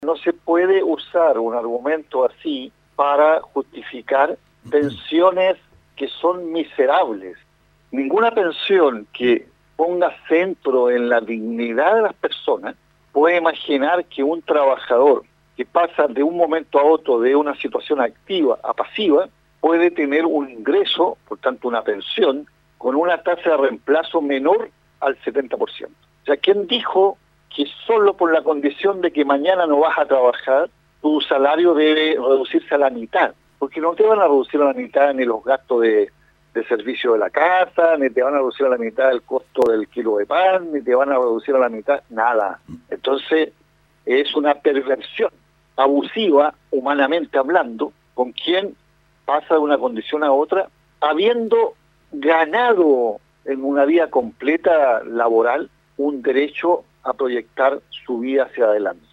No se puede usar un argumento así para justificar pensiones que son miserables. Ninguna pensión que ponga centro en la dignidad de las personas puede imaginar que un trabajador que pasa de un momento a otro de una situación activa a pasiva puede tener un ingreso, por tanto una pensión, con una tasa de reemplazo menor al 70%. O sea, ¿quién dijo que solo por la condición de que mañana no vas a trabajar, tu salario debe reducirse a la mitad? Porque no te van a reducir a la mitad ni los gastos de servicio de la casa, ni te van a reducir a la mitad el costo del kilo de pan, ni te van a reducir a la mitad nada. Entonces, es una perversión abusiva, humanamente hablando, con quien pasa de una condición a otra, habiendo ganado en una vida completa laboral un derecho a proyectar su vida hacia adelante.